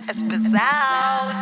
It's bizarre.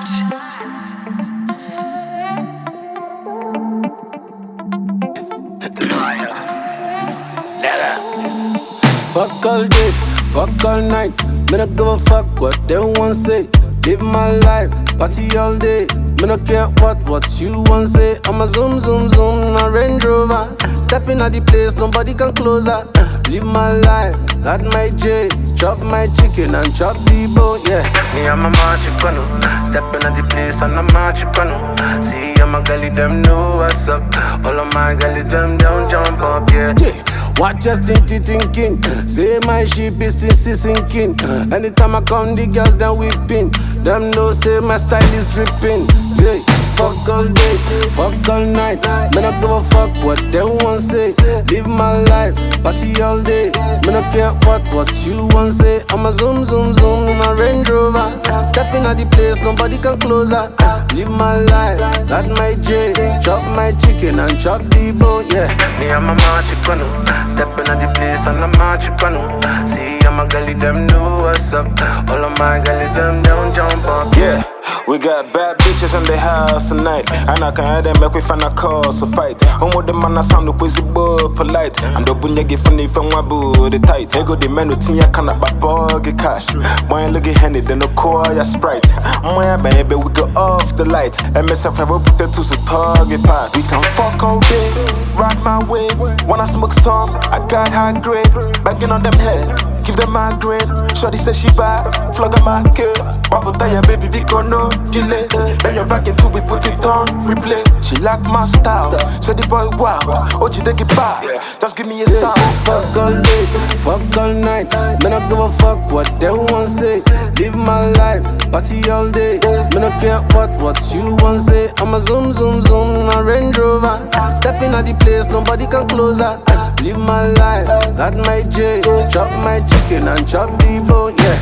Fuck all day, fuck all night. Me not give a fuck what they want say. Live my life, party all day. Me not care what you want say. I'm a zoom zoom zoom in a Range Rover. Stepping at the place, nobody can close her. Live my life, that my J. Chop my chicken and chop the bone, yeah. Me and my machicano. Stepping at the place and I'm machicano. See, I'm a gully, them know what's up. All of my gully, them don't jump up, yeah. What just thinking? Say my ship is still sinking. Anytime I come, the girls then whipping. Them know say my style is dripping. Yeah. Fuck all day, fuck all night. Me not give a fuck what they want say. Live my life, party all day. Me not care what you want say. I'm a zoom zoom zoom in a Range Rover. Stepping at the place, nobody can close her. Live my life, that my J. Chop my chicken and chop the bone, yeah. Me and my machicano. Stepping at the place and I'm machicano. See, I'm a gully, them know what's up. All of my gully, them don't jump up, yeah. We got bad bitches in the house tonight, and I can hear them make we find a cause to fight. Omo the man a sound the pussy boy polite, and the bunya get funny from my booty tight. Ego the man who think ya can't buy get cash. Boy look at handy, then no call ya Sprite. Boy baby we go off the light, and myself I will put it to the target path. We can fuck all day, ride my way. When I smoke songs, I got high grade, banging on them head. Give them my grade. Shorty says she bad, flog on my girl. Bubble tire baby, because no delay. Then you're back into we put it on replay. She like my style, so the boy wow. Oh, she take it back, just give me a sound. Fuck all day, fuck all night. Me not give a fuck what they want say. Live my life, party all day. Me not care what you want say. I'm a zoom zoom zoom in a Range Rover. Stepping at the place, nobody can close her. Live my life, that my J. Chop my chicken and chop the bone, yeah.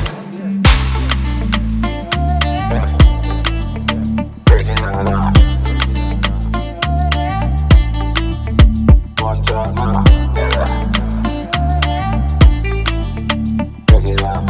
Breaking it up. One time now. Break it up.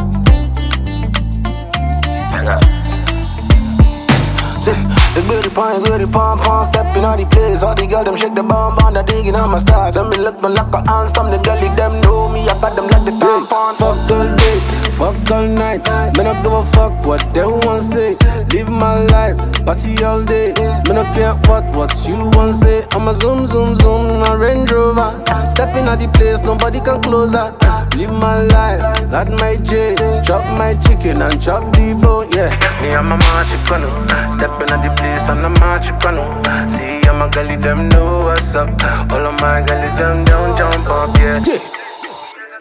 The goody pom pom, stepping on the place. All the girls them shake the bomb on the digging on my style. Them me look me like a handsome. The girl them know me. I got them like the tampon. Fuck all day, fuck all night. Me not give a fuck what they want say. Live my life, party all day. Me not care what you want say. I'm a zoom zoom zoom in a Range Rover. Stepping at the place, nobody can close her. Live my life, that my J. Chop my chicken and chop the bone, yeah. Me and my machicano. Stepping at the place and I'm machicano. See, I'm a gully, them know what's up. All of my gully, them don't jump up, yeah.